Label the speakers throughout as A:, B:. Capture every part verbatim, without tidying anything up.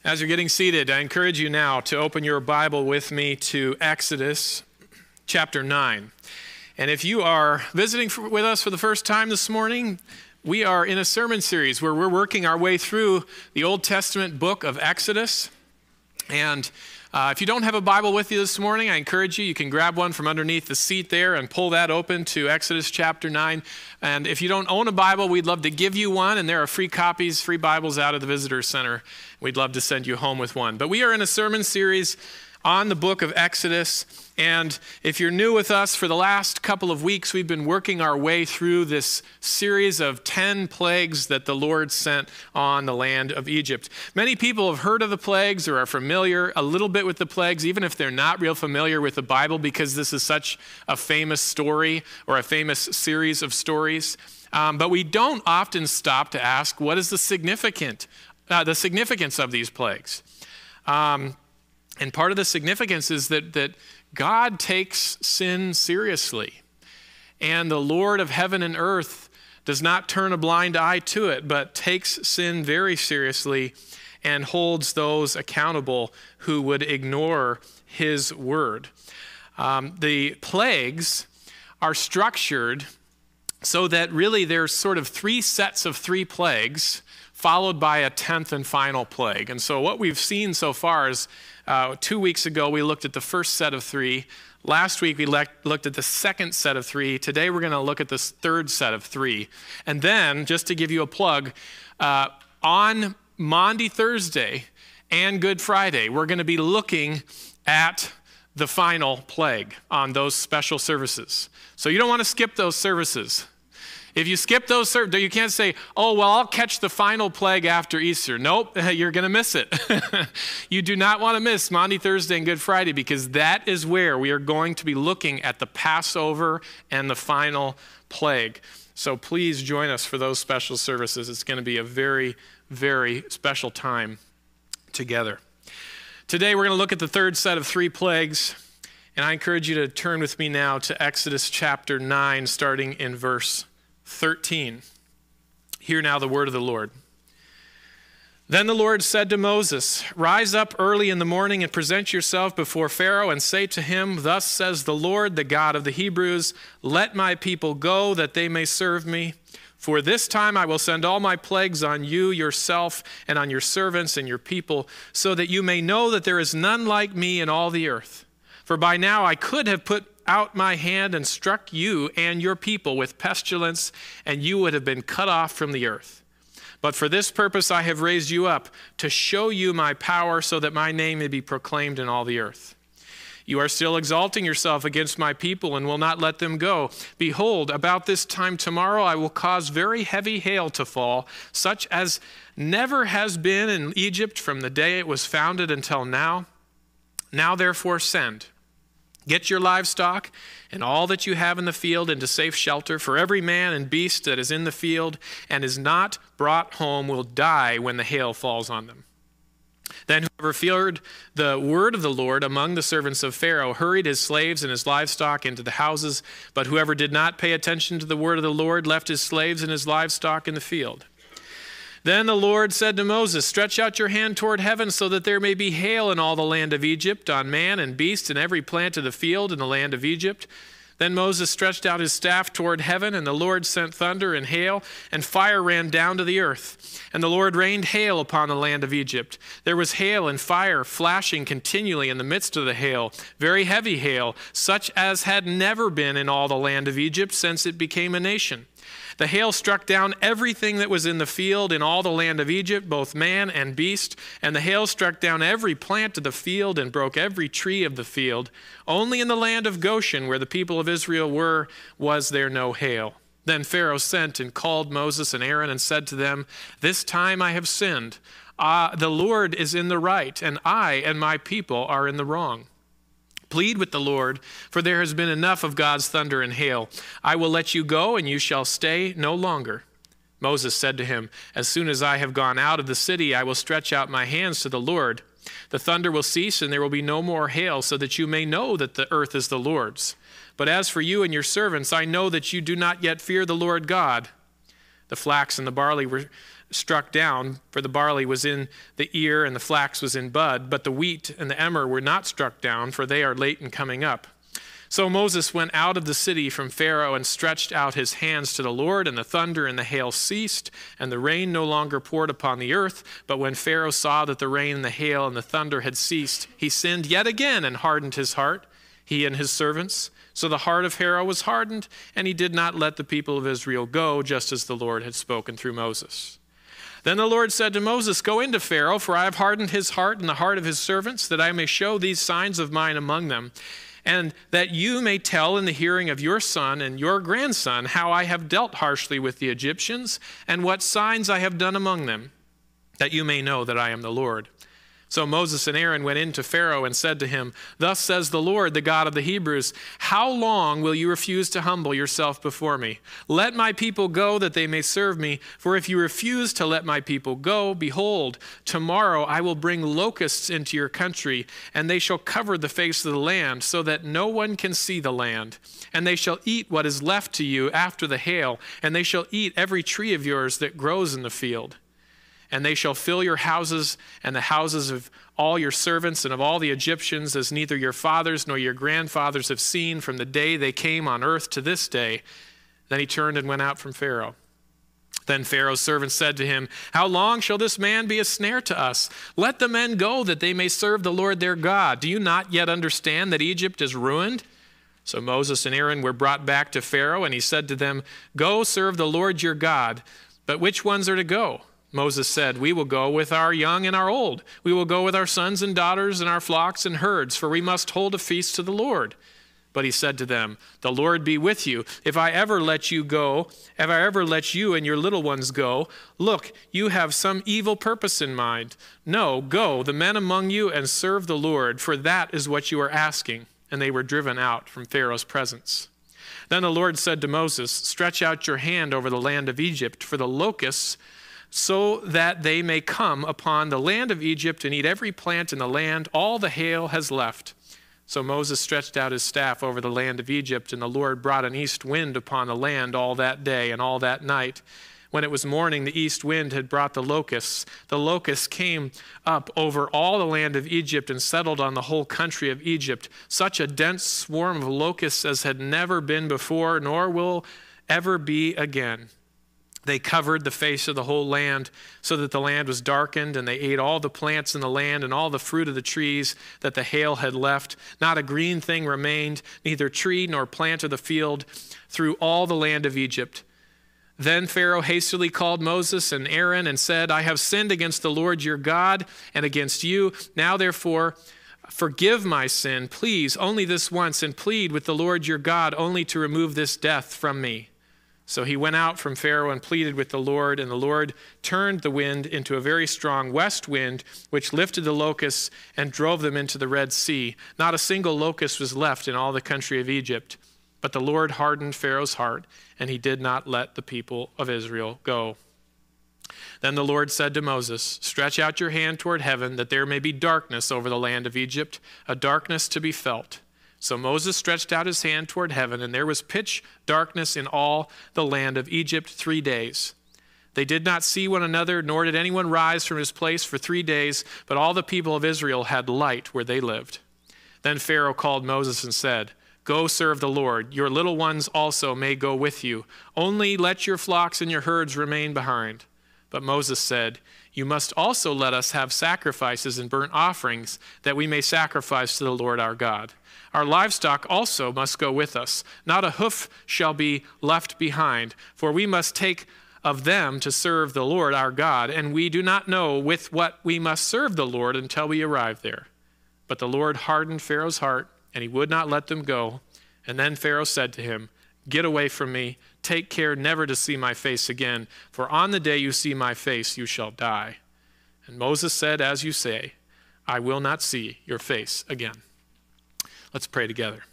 A: As you're getting seated, I encourage you now to open your Bible with me to Exodus chapter nine. And if you are visiting for, with us for the first time this morning, we are in a sermon series where we're working our way through the Old Testament book of Exodus. And uh, if you don't have a Bible with you this morning, I encourage you, you can grab one from underneath the seat there and pull that open to Exodus chapter nine. And if you don't own a Bible, we'd love to give you one. And there are free copies, free Bibles out of the Visitor Center. We'd love to send you home with one. But we are in a sermon series on the book of Exodus. And if you're new with us, for the last couple of weeks, we've been working our way through this series of ten plagues that the Lord sent on the land of Egypt. Many people have heard of the plagues or are familiar a little bit with the plagues, even if they're not real familiar with the Bible, because this is such a famous story or a famous series of stories. Um, but we don't often stop to ask, what is the significant, uh, the significance of these plagues? Um, And part of the significance is that, that God takes sin seriously. And the Lord of heaven and earth does not turn a blind eye to it, but takes sin very seriously and holds those accountable who would ignore his word. Um, the plagues are structured so that really there's sort of three sets of three plagues followed by a tenth and final plague. And so what we've seen so far is Uh, two weeks ago, we looked at the first set of three. Last week, we le- looked at the second set of three. Today, we're going to look at this third set of three. And then, just to give you a plug, uh, on Maundy, Thursday, and Good Friday, we're going to be looking at the final plague on those special services. So you don't want to skip those services. If you skip those services, you can't say, oh, well, I'll catch the final plague after Easter. Nope, you're going to miss it. You do not want to miss Maundy, Thursday, and Good Friday, because that is where we are going to be looking at the Passover and the final plague. So please join us for those special services. It's going to be a very, very special time together. Today, we're going to look at the third set of three plagues, and I encourage you to turn with me now to Exodus chapter nine, starting in verse thirteen. Hear now the word of the Lord. Then the Lord said to Moses, "Rise up early in the morning and present yourself before Pharaoh and say to him, 'Thus says the Lord, the God of the Hebrews, let my people go that they may serve me. For this time I will send all my plagues on you, yourself, and on your servants and your people, so that you may know that there is none like me in all the earth. For by now I could have put out my hand and struck you and your people with pestilence, and you would have been cut off from the earth. But for this purpose I have raised you up, to show you my power, so that my name may be proclaimed in all the earth. You are still exalting yourself against my people and will not let them go. Behold, about this time tomorrow I will cause very heavy hail to fall, such as never has been in Egypt from the day it was founded until now. Now therefore send. Get your livestock and all that you have in the field into safe shelter, for every man and beast that is in the field and is not brought home will die when the hail falls on them." Then whoever feared the word of the Lord among the servants of Pharaoh hurried his slaves and his livestock into the houses, but whoever did not pay attention to the word of the Lord left his slaves and his livestock in the field. Then the Lord said to Moses, "Stretch out your hand toward heaven so that there may be hail in all the land of Egypt, on man and beast and every plant of the field in the land of Egypt." Then Moses stretched out his staff toward heaven, and the Lord sent thunder and hail, and fire ran down to the earth. And the Lord rained hail upon the land of Egypt. There was hail and fire flashing continually in the midst of the hail, very heavy hail, such as had never been in all the land of Egypt since it became a nation. The hail struck down everything that was in the field in all the land of Egypt, both man and beast, and the hail struck down every plant of the field and broke every tree of the field. Only in the land of Goshen, where the people of Israel were, was there no hail. Then Pharaoh sent and called Moses and Aaron and said to them, "This time I have sinned. Uh, the Lord is in the right, and I and my people are in the wrong. Plead with the Lord, for there has been enough of God's thunder and hail. I will let you go, and you shall stay no longer." Moses said to him, "As soon as I have gone out of the city, I will stretch out my hands to the Lord. The thunder will cease, and there will be no more hail, so that you may know that the earth is the Lord's. But as for you and your servants, I know that you do not yet fear the Lord God." The flax and the barley were struck down, for the barley was in the ear and the flax was in bud, but the wheat and the emmer were not struck down, for they are late in coming up. So Moses went out of the city from Pharaoh and stretched out his hands to the Lord, and the thunder and the hail ceased, and the rain no longer poured upon the earth. But when Pharaoh saw that the rain and the hail and the thunder had ceased, he sinned yet again and hardened his heart, he and his servants. So the heart of Pharaoh was hardened, and he did not let the people of Israel go, just as the Lord had spoken through Moses. Then the Lord said to Moses, "Go into Pharaoh, for I have hardened his heart and the heart of his servants, that I may show these signs of mine among them, and that you may tell in the hearing of your son and your grandson how I have dealt harshly with the Egyptians, and what signs I have done among them, that you may know that I am the Lord." So Moses and Aaron went in to Pharaoh and said to him, "Thus says the Lord, the God of the Hebrews, how long will you refuse to humble yourself before me? Let my people go that they may serve me. For if you refuse to let my people go, behold, tomorrow I will bring locusts into your country, and they shall cover the face of the land, so that no one can see the land. And they shall eat what is left to you after the hail, and they shall eat every tree of yours that grows in the field. And they shall fill your houses and the houses of all your servants and of all the Egyptians, as neither your fathers nor your grandfathers have seen from the day they came on earth to this day." Then he turned and went out from Pharaoh. Then Pharaoh's servants said to him, "How long shall this man be a snare to us? Let the men go that they may serve the Lord their God. Do you not yet understand that Egypt is ruined?" So Moses and Aaron were brought back to Pharaoh, and he said to them, "Go serve the Lord your God. But which ones are to go?" Moses said, "We will go with our young and our old. We will go with our sons and daughters and our flocks and herds, for we must hold a feast to the Lord." But he said to them, "The Lord be with you. If I ever let you go, if I ever let you and your little ones go, look, you have some evil purpose in mind. No, go, the men among you, and serve the Lord, for that is what you are asking." And they were driven out from Pharaoh's presence. Then the Lord said to Moses, "Stretch out your hand over the land of Egypt, for the locusts, so that they may come upon the land of Egypt and eat every plant in the land. All the hail has left." So Moses stretched out his staff over the land of Egypt, and the Lord brought an east wind upon the land all that day and all that night. When it was morning, the east wind had brought the locusts. The locusts came up over all the land of Egypt and settled on the whole country of Egypt, such a dense swarm of locusts as had never been before, nor will ever be again. They covered the face of the whole land, so that the land was darkened, and they ate all the plants in the land and all the fruit of the trees that the hail had left. Not a green thing remained, neither tree nor plant of the field, through all the land of Egypt. Then Pharaoh hastily called Moses and Aaron and said, "I have sinned against the Lord your God and against you. Now therefore, forgive my sin, please, only this once, and plead with the Lord your God only to remove this death from me." So he went out from Pharaoh and pleaded with the Lord, and the Lord turned the wind into a very strong west wind, which lifted the locusts and drove them into the Red Sea. Not a single locust was left in all the country of Egypt. But the Lord hardened Pharaoh's heart, and he did not let the people of Israel go. Then the Lord said to Moses, "Stretch out your hand toward heaven, that there may be darkness over the land of Egypt, a darkness to be felt." So Moses stretched out his hand toward heaven, and there was pitch darkness in all the land of Egypt three days. They did not see one another, nor did anyone rise from his place for three days, but all the people of Israel had light where they lived. Then Pharaoh called Moses and said, "Go serve the Lord. Your little ones also may go with you. Only let your flocks and your herds remain behind." But Moses said, "You must also let us have sacrifices and burnt offerings, that we may sacrifice to the Lord our God. Our livestock also must go with us. Not a hoof shall be left behind, for we must take of them to serve the Lord our God, and we do not know with what we must serve the Lord until we arrive there." But the Lord hardened Pharaoh's heart, and he would not let them go. And then Pharaoh said to him, "Get away from me. Take care never to see my face again, for on the day you see my face, you shall die." And Moses said, "As you say, I will not see your face again." Let's pray together.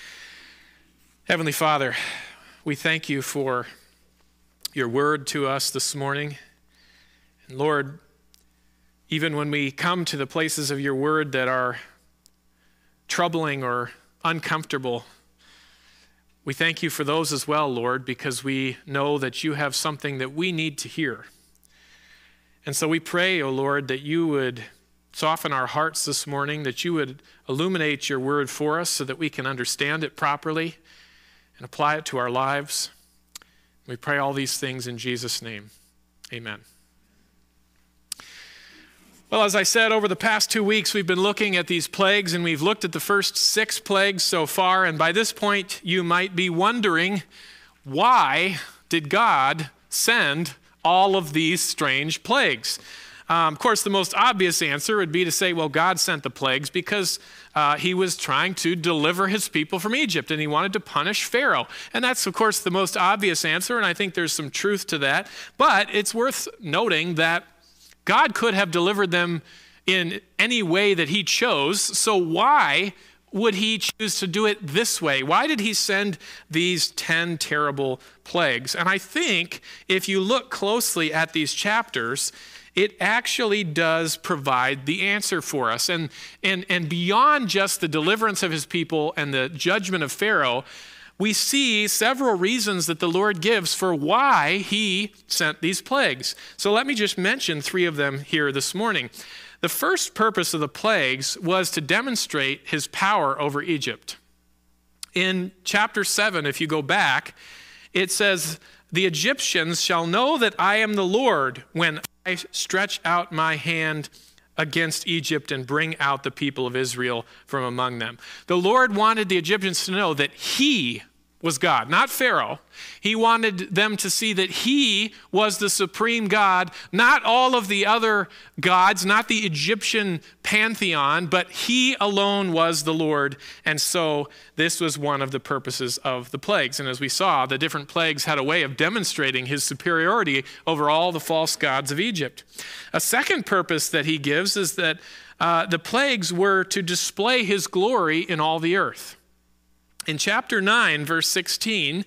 A: Heavenly Father, we thank you for your word to us this morning. And Lord, even when we come to the places of your word that are troubling or uncomfortable, we thank you for those as well, Lord, because we know that you have something that we need to hear. And so we pray, O Lord, that you would soften our hearts this morning, that you would illuminate your word for us so that we can understand it properly and apply it to our lives. We pray all these things in Jesus' name. Amen. Well, as I said, over the past two weeks, we've been looking at these plagues, and we've looked at the first six plagues so far. And by this point, you might be wondering, why did God send all of these strange plagues? Um, of course, the most obvious answer would be to say, well, God sent the plagues because uh, he was trying to deliver his people from Egypt, and he wanted to punish Pharaoh. And that's, of course, the most obvious answer, and I think there's some truth to that. But it's worth noting that God could have delivered them in any way that he chose. So why would he choose to do it this way? Why did he send these ten terrible plagues? And I think if you look closely at these chapters, it actually does provide the answer for us. And, and, and beyond just the deliverance of his people and the judgment of Pharaoh, we see several reasons that the Lord gives for why he sent these plagues. So let me just mention three of them here this morning. The first purpose of the plagues was to demonstrate his power over Egypt. In chapter seven, if you go back, it says, "The Egyptians shall know that I am the Lord when I stretch out my hand against Egypt and bring out the people of Israel from among them." The Lord wanted the Egyptians to know that he was God, not Pharaoh. He wanted them to see that he was the supreme God, not all of the other gods, not the Egyptian pantheon, but he alone was the Lord. And so this was one of the purposes of the plagues. And as we saw, the different plagues had a way of demonstrating his superiority over all the false gods of Egypt. A second purpose that he gives is that uh, the plagues were to display his glory in all the earth. In chapter nine, verse sixteen,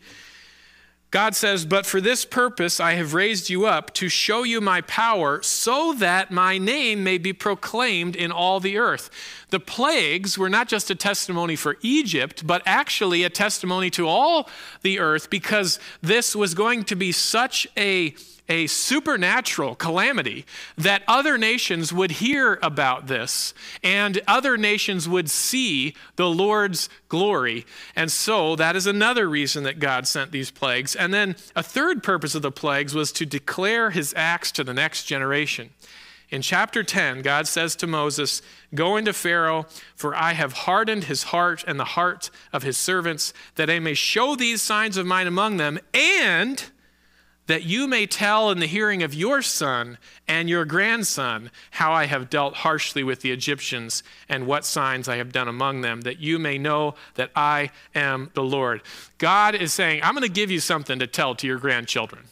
A: God says, "But for this purpose I have raised you up, to show you my power, so that my name may be proclaimed in all the earth." The plagues were not just a testimony for Egypt, but actually a testimony to all the earth, because this was going to be such a a supernatural calamity that other nations would hear about this and other nations would see the Lord's glory. And so that is another reason that God sent these plagues. And then a third purpose of the plagues was to declare his acts to the next generation. In chapter ten, God says to Moses, "Go into Pharaoh, for I have hardened his heart and the heart of his servants, that I may show these signs of mine among them, and that you may tell in the hearing of your son and your grandson how I have dealt harshly with the Egyptians and what signs I have done among them, that you may know that I am the Lord." God is saying, I'm going to give you something to tell to your grandchildren.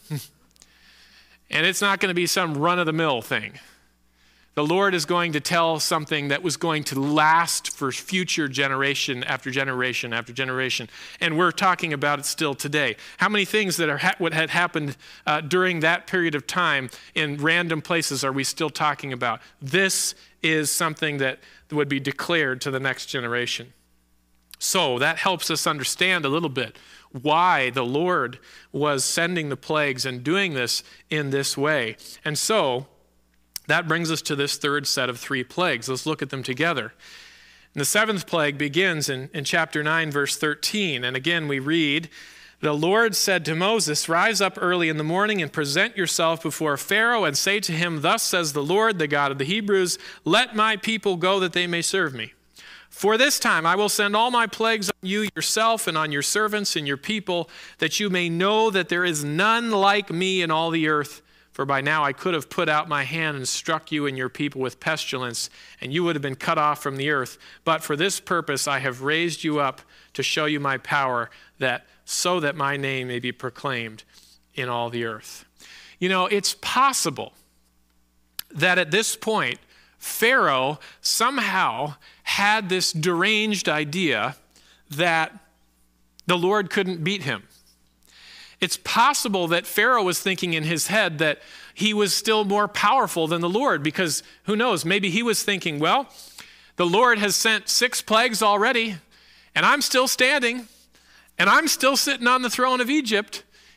A: And it's not going to be some run-of-the-mill thing. The Lord is going to tell something that was going to last for future generation after generation after generation. And we're talking about it still today. How many things that are ha- what had happened uh, during that period of time in random places are we still talking about? This is something that would be declared to the next generation. So that helps us understand a little bit why the Lord was sending the plagues and doing this in this way. And so that brings us to this third set of three plagues. Let's look at them together. And the seventh plague begins in, in chapter nine, verse thirteen. And again, we read, "The Lord said to Moses, rise up early in the morning and present yourself before Pharaoh and say to him, thus says the Lord, the God of the Hebrews, let my people go that they may serve me. For this time I will send all my plagues on you yourself and on your servants and your people, that you may know that there is none like me in all the earth. For by now I could have put out my hand and struck you and your people with pestilence, and you would have been cut off from the earth. But for this purpose I have raised you up, to show you my power, that so that my name may be proclaimed in all the earth." You know, it's possible that at this point, Pharaoh somehow had this deranged idea that the Lord couldn't beat him. It's possible that Pharaoh was thinking in his head that he was still more powerful than the Lord, because who knows, maybe he was thinking, well, the Lord has sent six plagues already, and I'm still standing, and I'm still sitting on the throne of Egypt.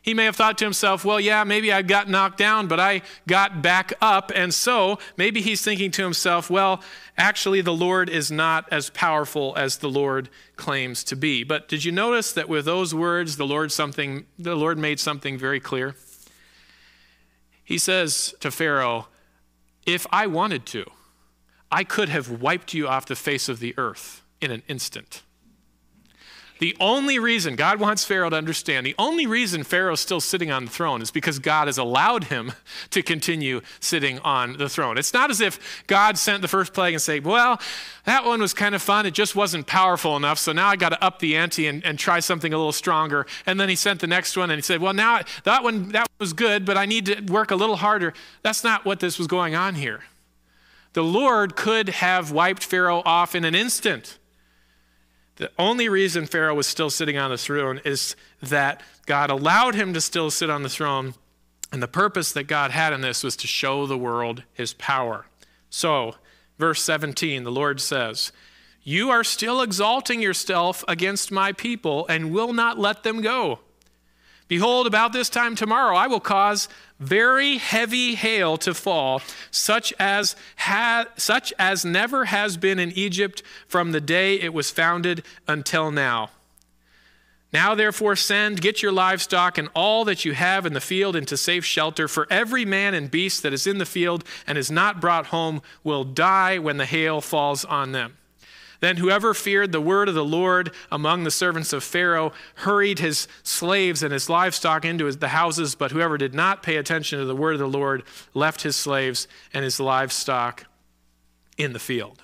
A: He may have thought to himself, well, yeah, maybe I got knocked down, but I got back up. And so maybe he's thinking to himself, well, actually the Lord is not as powerful as the Lord claims to be. But did you notice that with those words, the Lord something, the Lord made something very clear? He says to Pharaoh, if I wanted to, I could have wiped you off the face of the earth in an instant. The only reason, God wants Pharaoh to understand, the only reason Pharaoh's still sitting on the throne is because God has allowed him to continue sitting on the throne. It's not as if God sent the first plague and said, well, that one was kind of fun, it just wasn't powerful enough, so now I got to up the ante and, and try something a little stronger. And then he sent the next one and he said, well, now that one, that was good, but I need to work a little harder. That's not what this was going on here. The Lord could have wiped Pharaoh off in an instant. The only reason Pharaoh was still sitting on the throne is that God allowed him to still sit on the throne, and the purpose that God had in this was to show the world his power. So, verse seventeen, the Lord says, you are still exalting yourself against my people and will not let them go. Behold, about this time tomorrow I will cause very heavy hail to fall, such as ha- such as never has been in Egypt from the day it was founded until now. Now therefore send, get your livestock and all that you have in the field into safe shelter, for every man and beast that is in the field and is not brought home will die when the hail falls on them. Then whoever feared the word of the Lord among the servants of Pharaoh hurried his slaves and his livestock into his, the houses, but whoever did not pay attention to the word of the Lord left his slaves and his livestock in the field.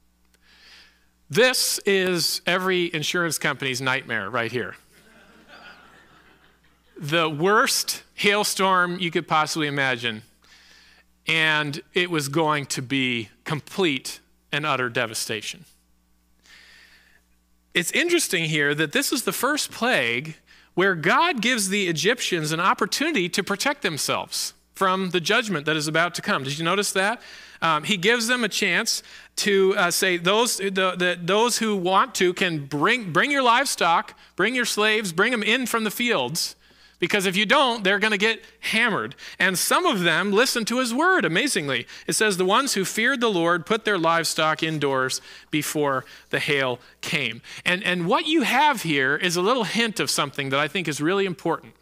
A: This is every insurance company's nightmare right here. The worst hailstorm you could possibly imagine, and it was going to be complete and utter devastation. It's interesting here that this is the first plague where God gives the Egyptians an opportunity to protect themselves from the judgment that is about to come. Did you notice that? Um, he gives them a chance to uh, say those the, the, those who want to can bring, bring your livestock, bring your slaves, bring them in from the fields. Because if you don't, they're going to get hammered. And some of them listened to his word, amazingly. It says, the ones who feared the Lord put their livestock indoors before the hail came. And, and what you have here is a little hint of something that I think is really important.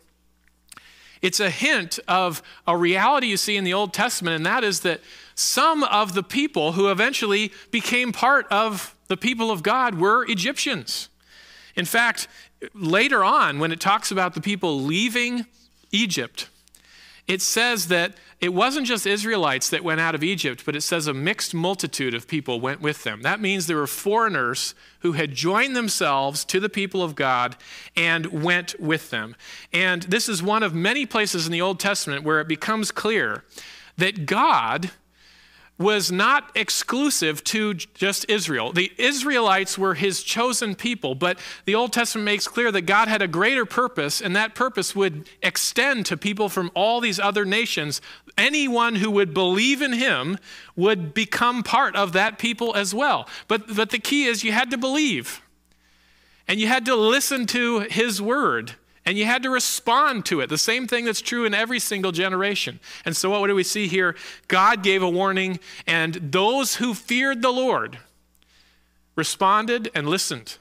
A: It's a hint of a reality you see in the Old Testament, and that is that some of the people who eventually became part of the people of God were Egyptians. In fact, later on, when it talks about the people leaving Egypt, it says that it wasn't just Israelites that went out of Egypt, but it says a mixed multitude of people went with them. That means there were foreigners who had joined themselves to the people of God and went with them. And this is one of many places in the Old Testament where it becomes clear that God was not exclusive to just Israel. The Israelites were his chosen people, but the Old Testament makes clear that God had a greater purpose, and that purpose would extend to people from all these other nations. Anyone who would believe in him would become part of that people as well. But, but the key is you had to believe, and you had to listen to his word, and you had to respond to it. The same thing that's true in every single generation. And so what do we see here? God gave a warning, and those who feared the Lord responded and listened.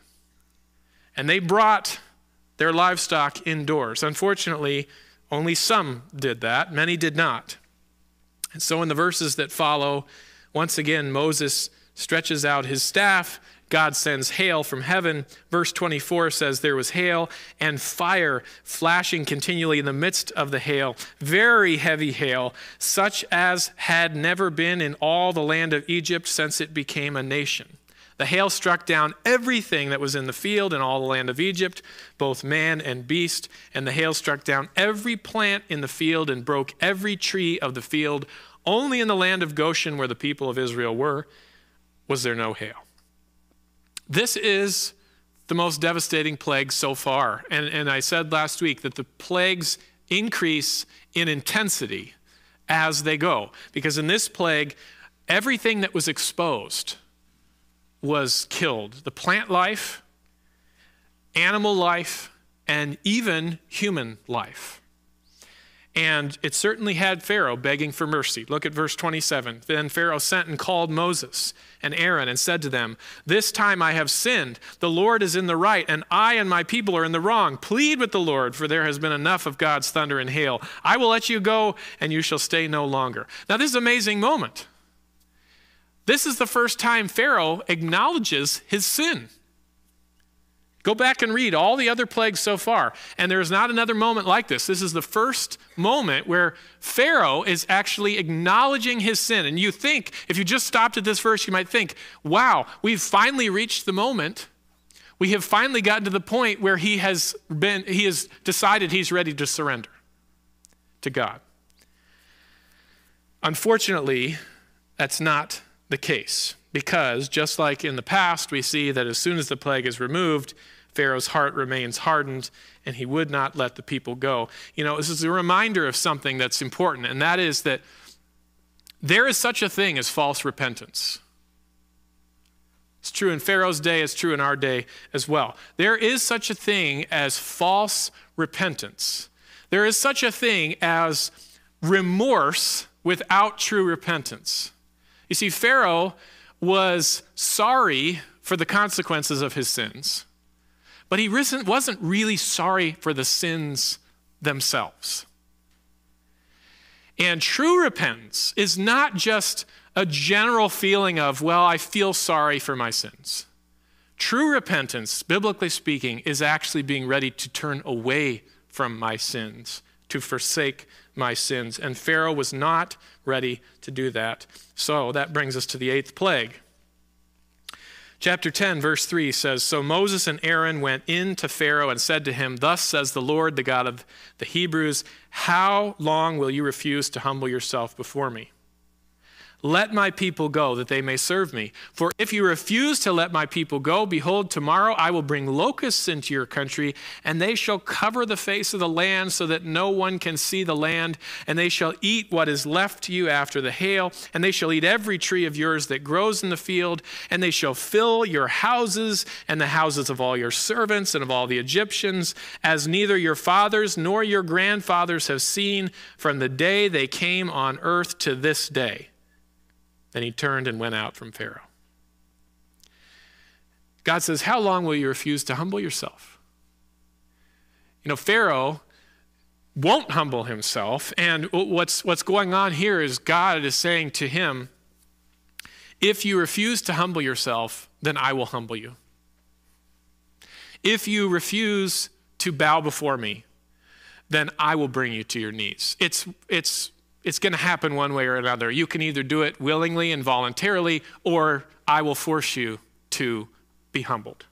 A: And they brought their livestock indoors. Unfortunately, only some did that. Many did not. And so in the verses that follow, once again, Moses stretches out his staff. God sends hail from heaven. Verse twenty-four says there was hail and fire flashing continually in the midst of the hail, very heavy hail, such as had never been in all the land of Egypt since it became a nation. The hail struck down everything that was in the field in all the land of Egypt, both man and beast, and the hail struck down every plant in the field and broke every tree of the field. Only in the land of Goshen, where the people of Israel were, was there no hail. This is the most devastating plague so far. And, and I said last week that the plagues increase in intensity as they go. Because in this plague, everything that was exposed was killed. The plant life, animal life, and even human life. And it certainly had Pharaoh begging for mercy. Look at verse twenty-seven. Then Pharaoh sent and called Moses and Aaron and said to them, "This time I have sinned. The Lord is in the right, and I and my people are in the wrong. Plead with the Lord, for there has been enough of God's thunder and hail. I will let you go, and you shall stay no longer." Now this is an amazing moment. This is the first time Pharaoh acknowledges his sin. Go back and read all the other plagues so far, and there is not another moment like this. This is the first moment where Pharaoh is actually acknowledging his sin. And you think, if you just stopped at this verse, you might think, wow, we've finally reached the moment. We have finally gotten to the point where he has been, he has decided he's ready to surrender to God. Unfortunately, that's not the case, because just like in the past, we see that as soon as the plague is removed, Pharaoh's heart remains hardened, and he would not let the people go. You know, this is a reminder of something that's important, and that is that there is such a thing as false repentance. It's true in Pharaoh's day, it's true in our day as well. There is such a thing as false repentance. There is such a thing as remorse without true repentance. You see, Pharaoh was sorry for the consequences of his sins, but he wasn't really sorry for the sins themselves. And true repentance is not just a general feeling of, well, I feel sorry for my sins. True repentance, biblically speaking, is actually being ready to turn away from my sins, to forsake my sins. And Pharaoh was not ready to do that. So that brings us to the eighth plague. Chapter ten, verse three says, "So Moses and Aaron went in to Pharaoh and said to him, 'Thus says the Lord, the God of the Hebrews, how long will you refuse to humble yourself before me? Let my people go, that they may serve me. For if you refuse to let my people go, behold, tomorrow I will bring locusts into your country, and they shall cover the face of the land so that no one can see the land. And they shall eat what is left to you after the hail, and they shall eat every tree of yours that grows in the field, and they shall fill your houses and the houses of all your servants and of all the Egyptians, as neither your fathers nor your grandfathers have seen from the day they came on earth to this day.' Then he turned and went out from Pharaoh." God says, how long will you refuse to humble yourself? You know, Pharaoh won't humble himself. And what's, what's going on here is God is saying to him, if you refuse to humble yourself, then I will humble you. If you refuse to bow before me, then I will bring you to your knees. It's, it's, It's going to happen one way or another. You can either do it willingly and voluntarily, or I will force you to be humbled.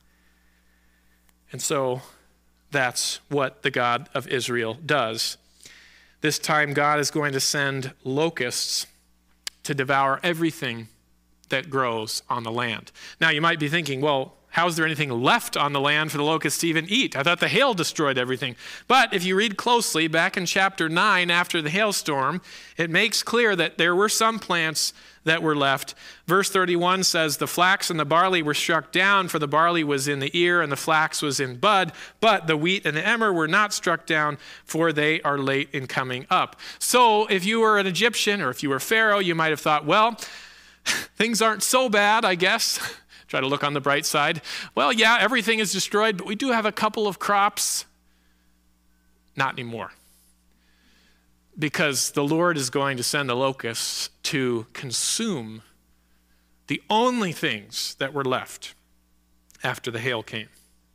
A: And so that's what the God of Israel does. This time God is going to send locusts to devour everything that grows on the land. Now you might be thinking, well, how is there anything left on the land for the locusts to even eat? I thought the hail destroyed everything. But if you read closely, back in chapter nine, after the hailstorm, it makes clear that there were some plants that were left. Verse thirty-one says, "The flax and the barley were struck down, for the barley was in the ear and the flax was in bud. But the wheat and the emmer were not struck down, for they are late in coming up." So if you were an Egyptian or if you were Pharaoh, you might have thought, well, things aren't so bad, I guess. Try to look on the bright side. Well, yeah, everything is destroyed, but we do have a couple of crops. Not anymore. Because the Lord is going to send the locusts to consume the only things that were left after the hail came.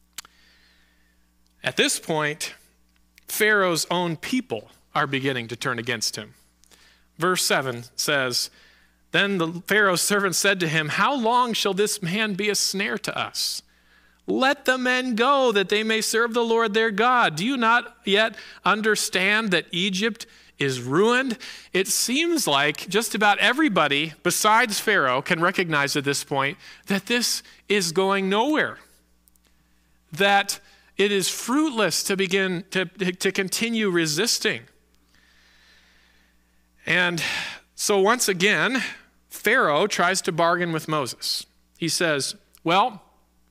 A: At this point, Pharaoh's own people are beginning to turn against him. Verse seven says, "Then the Pharaoh's servant said to him, 'How long shall this man be a snare to us? Let the men go, that they may serve the Lord their God. Do you not yet understand that Egypt is ruined?'" It seems like just about everybody besides Pharaoh can recognize at this point that this is going nowhere, that it is fruitless to begin to, to continue resisting. And so once again, Pharaoh tries to bargain with Moses. He says, well,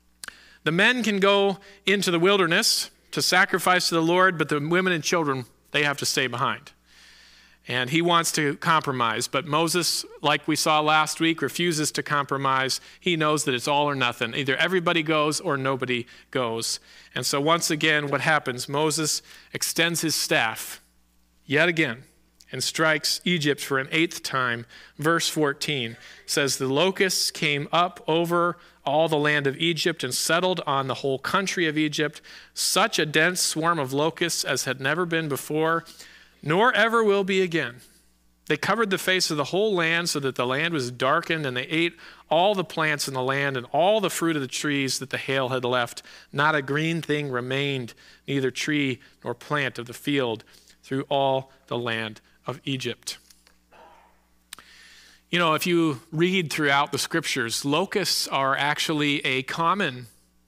A: the men can go into the wilderness to sacrifice to the Lord, but the women and children, They have to stay behind. And he wants to compromise, but Moses, like we saw last week, refuses to compromise. He knows that it's all or nothing. Either everybody goes or nobody goes. And so once again, what happens? Moses extends his staff yet again and strikes Egypt for an eighth time. Verse fourteen says, the locusts came up over all the land of Egypt and settled on the whole country of Egypt, such a dense swarm of locusts as had never been before, nor ever will be again. They covered the face of the whole land so that the land was darkened, and they ate all the plants in the land and all the fruit of the trees that the hail had left. Not a green thing remained, neither tree nor plant of the field, through all the land of Egypt. You know, if you read throughout the scriptures, locusts are actually a common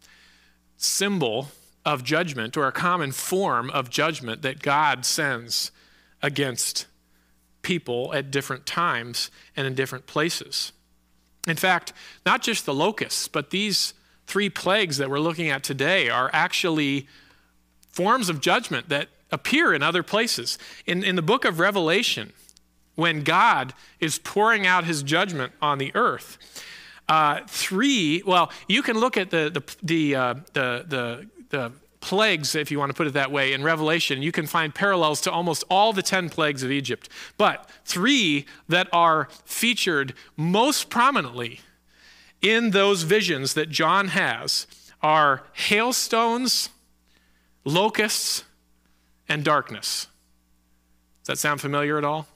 A: symbol of judgment, or a common form of judgment that God sends against people at different times and in different places. In fact, not just the locusts, but these three plagues that we're looking at today are actually forms of judgment that appear in other places. In, in the book of Revelation, when God is pouring out his judgment on the earth, uh, three, well, you can look at the, the, the, uh, the, the, the plagues, if you want to put it that way, in Revelation. You can find parallels to almost all the ten plagues of Egypt. But three that are featured most prominently in those visions that John has are hailstones, locusts, and darkness. Does that sound familiar at all?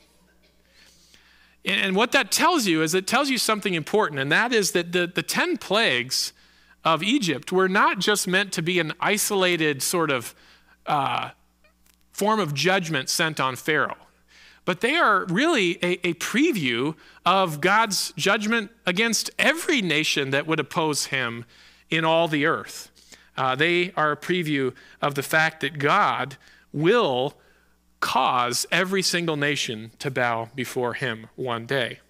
A: And what that tells you is it tells you something important, and that is that the, the ten plagues of Egypt were not just meant to be an isolated sort of uh, form of judgment sent on Pharaoh, but they are really a, a preview of God's judgment against every nation that would oppose him in all the earth. Uh, they are a preview of the fact that God will cause every single nation to bow before him one day.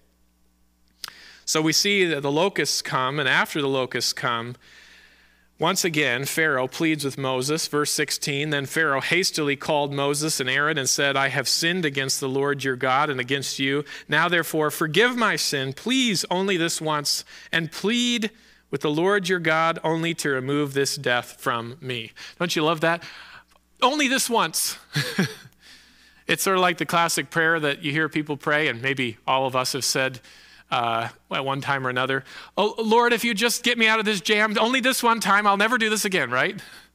A: So we see that the locusts come, and after the locusts come, once again, Pharaoh pleads with Moses. Verse sixteen, then Pharaoh hastily called Moses and Aaron and said, I have sinned against the Lord your God and against you. Now therefore, forgive my sin, please, only this once, and plead with the Lord your God only to remove this death from me. Don't you love that? Only this once. It's sort of like the classic prayer that you hear people pray, and maybe all of us have said uh, at one time or another, oh, Lord, if you just get me out of this jam, only this one time, I'll never do this again, right?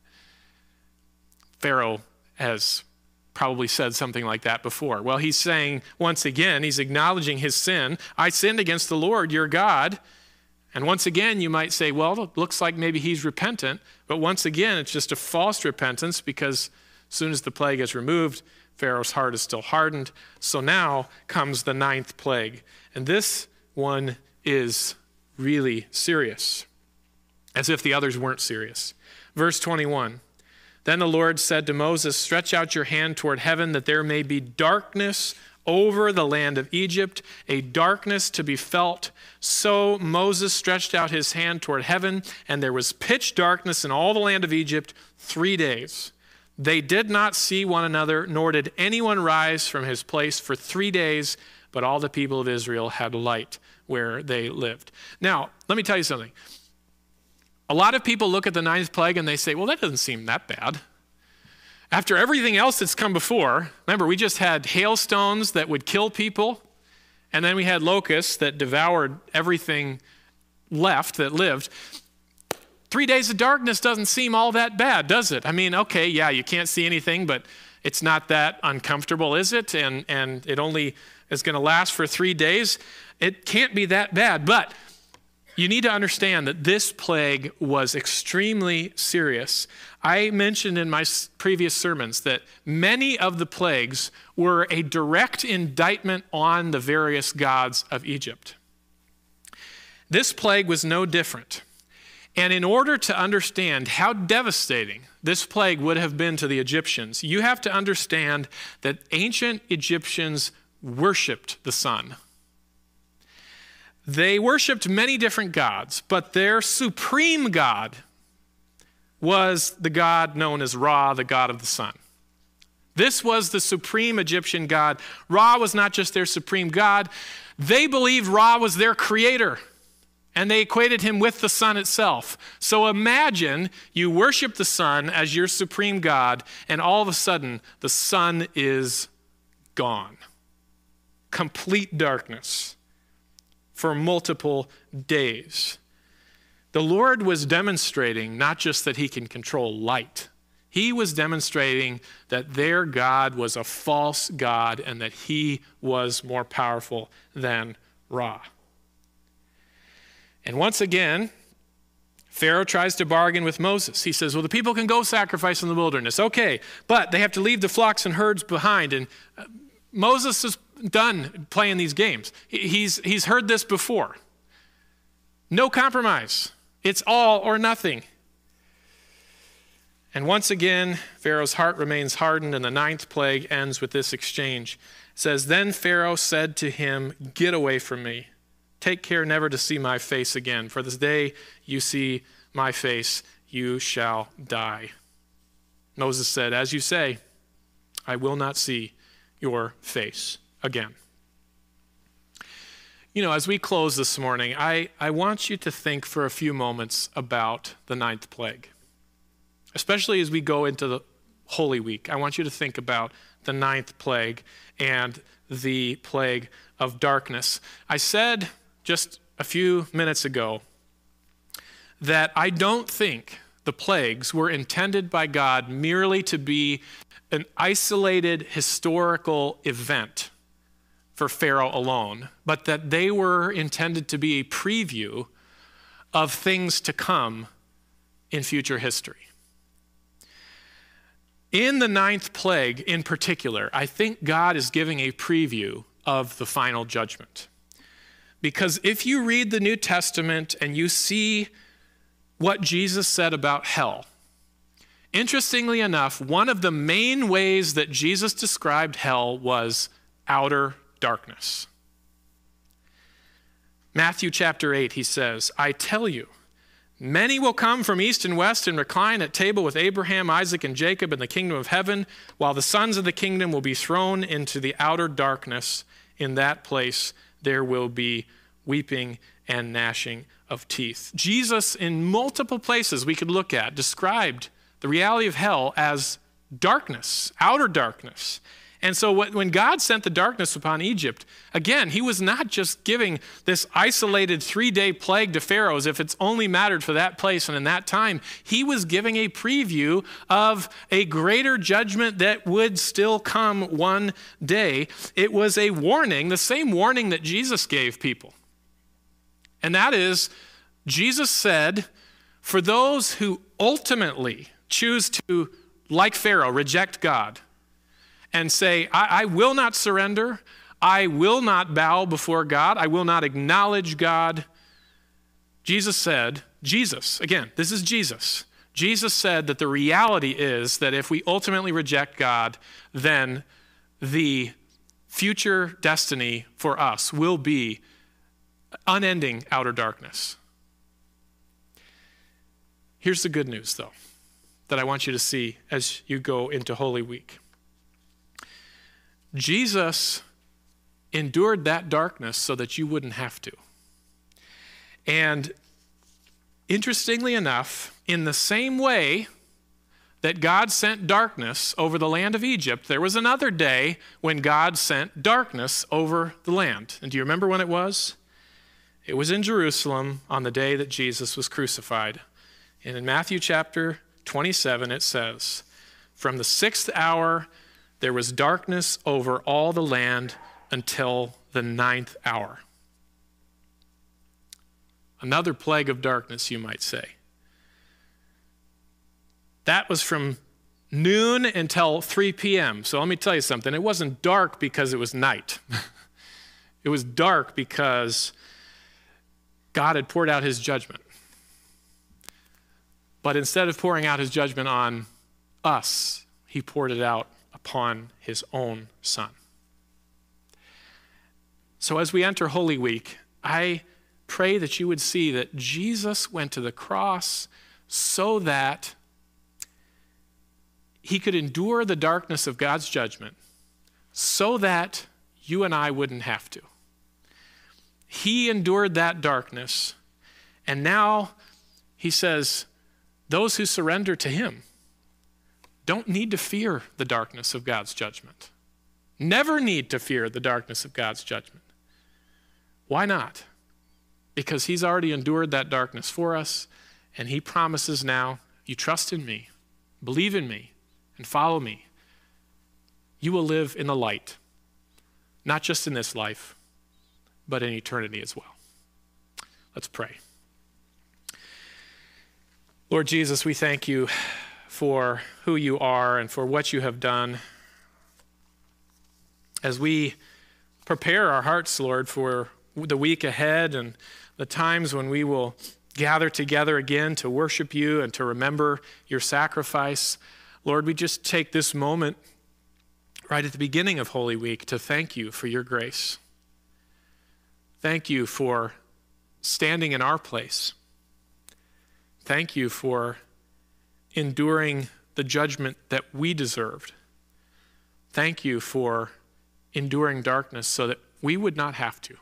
A: Pharaoh has probably said something like that before. Well, he's saying, once again, he's acknowledging his sin. I sinned against the Lord, your God. And once again, you might say, well, it looks like maybe he's repentant. But once again, it's just a false repentance, because as soon as the plague is removed, Pharaoh's heart is still hardened. So now comes the ninth plague. And this one is really serious, as if the others weren't serious. Verse twenty-one, then the Lord said to Moses, stretch out your hand toward heaven that there may be darkness over the land of Egypt, a darkness to be felt. So Moses stretched out his hand toward heaven, and there was pitch darkness in all the land of Egypt three days. They did not see one another, nor did anyone rise from his place for three days, but all the people of Israel had light where they lived. Now, let me tell you something. A lot of people look at the ninth plague and they say, well, that doesn't seem that bad. After everything else that's come before, remember, we just had hailstones that would kill people, and then we had locusts that devoured everything left that lived. Three days of darkness doesn't seem all that bad, does it? I mean, okay, yeah, you can't see anything, but it's not that uncomfortable, is it? And, and it only is going to last for three days. It can't be that bad, but you need to understand that this plague was extremely serious. I mentioned in my previous sermons that many of the plagues were a direct indictment on the various gods of Egypt. This plague was no different. And in order to understand how devastating this plague would have been to the Egyptians, you have to understand that ancient Egyptians worshiped the sun. They worshiped many different gods, but their supreme god was the god known as Ra, the god of the sun. This was the supreme Egyptian god. Ra was not just their supreme god. They believed Ra was their creator, and they equated him with the sun itself. So imagine you worship the sun as your supreme god, and all of a sudden, the sun is gone. Complete darkness for multiple days. The Lord was demonstrating not just that he can control light. He was demonstrating that their God was a false God and that he was more powerful than Ra. And once again, Pharaoh tries to bargain with Moses. He says, well, the people can go sacrifice in the wilderness. Okay, but they have to leave the flocks and herds behind. And uh, Moses is done playing these games. He's, he's heard this before. No compromise. It's all or nothing. And once again, Pharaoh's heart remains hardened, and the ninth plague ends with this exchange. It says, then Pharaoh said to him, get away from me. Take care never to see my face again. For this day you see my face, you shall die. Moses said, as you say, I will not see your face again. You know, as we close this morning, I, I want you to think for a few moments about the ninth plague. Especially as we go into the Holy Week, I want you to think about the ninth plague and the plague of darkness. I said just a few minutes ago that I don't think the plagues were intended by God merely to be an isolated historical event for Pharaoh alone, but that they were intended to be a preview of things to come in future history. In the ninth plague in particular, I think God is giving a preview of the final judgment. Because if you read the New Testament and you see what Jesus said about hell, interestingly enough, one of the main ways that Jesus described hell was outer darkness. Matthew chapter eight, he says, I tell you, many will come from east and west and recline at table with Abraham, Isaac, and Jacob in the kingdom of heaven, while the sons of the kingdom will be thrown into the outer darkness. In that place there will be weeping and gnashing of teeth. Jesus, in multiple places we could look at, described the reality of hell as darkness, outer darkness. And so when God sent the darkness upon Egypt, again, he was not just giving this isolated three-day plague to Pharaoh as if it's only mattered for that place and in that time. He was giving a preview of a greater judgment that would still come one day. It was a warning, the same warning that Jesus gave people. And that is, Jesus said, for those who ultimately choose to, like Pharaoh, reject God, and say, I, I will not surrender, I will not bow before God, I will not acknowledge God. Jesus said, Jesus, again, this is Jesus. Jesus said that the reality is that if we ultimately reject God, then the future destiny for us will be unending outer darkness. Here's the good news, though, that I want you to see as you go into Holy Week. Jesus endured that darkness so that you wouldn't have to. And interestingly enough, in the same way that God sent darkness over the land of Egypt, there was another day when God sent darkness over the land. And do you remember when it was? It was in Jerusalem on the day that Jesus was crucified. And in Matthew chapter twenty-seven, it says, from the sixth hour, there was darkness over all the land until the ninth hour. Another plague of darkness, you might say. That was from noon until three p.m. So let me tell you something. It wasn't dark because it was night. It was dark because God had poured out his judgment. But instead of pouring out his judgment on us, he poured it out upon his own Son. So as we enter Holy Week, I pray that you would see that Jesus went to the cross so that he could endure the darkness of God's judgment so that you and I wouldn't have to. He endured that darkness, and now he says, those who surrender to him don't need to fear the darkness of God's judgment. Never need to fear the darkness of God's judgment. Why not? Because he's already endured that darkness for us, and he promises now, you trust in me, believe in me, and follow me, you will live in the light, not just in this life, but in eternity as well. Let's pray. Lord Jesus, we thank you for who you are and for what you have done. As we prepare our hearts, Lord, for the week ahead and the times when we will gather together again to worship you and to remember your sacrifice, Lord, we just take this moment right at the beginning of Holy Week to thank you for your grace. Thank you for standing in our place. Thank you for enduring the judgment that we deserved. Thank you for enduring darkness so that we would not have to.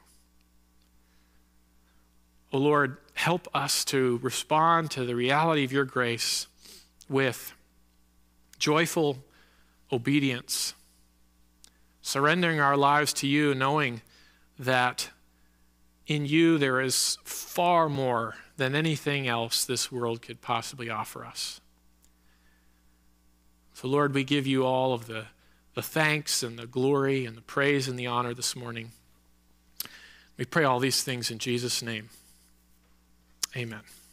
A: Oh Lord, help us to respond to the reality of your grace with joyful obedience, surrendering our lives to you, knowing that in you there is far more than anything else this world could possibly offer us. So Lord, we give you all of the, the thanks and the glory and the praise and the honor this morning. We pray all these things in Jesus' name. Amen.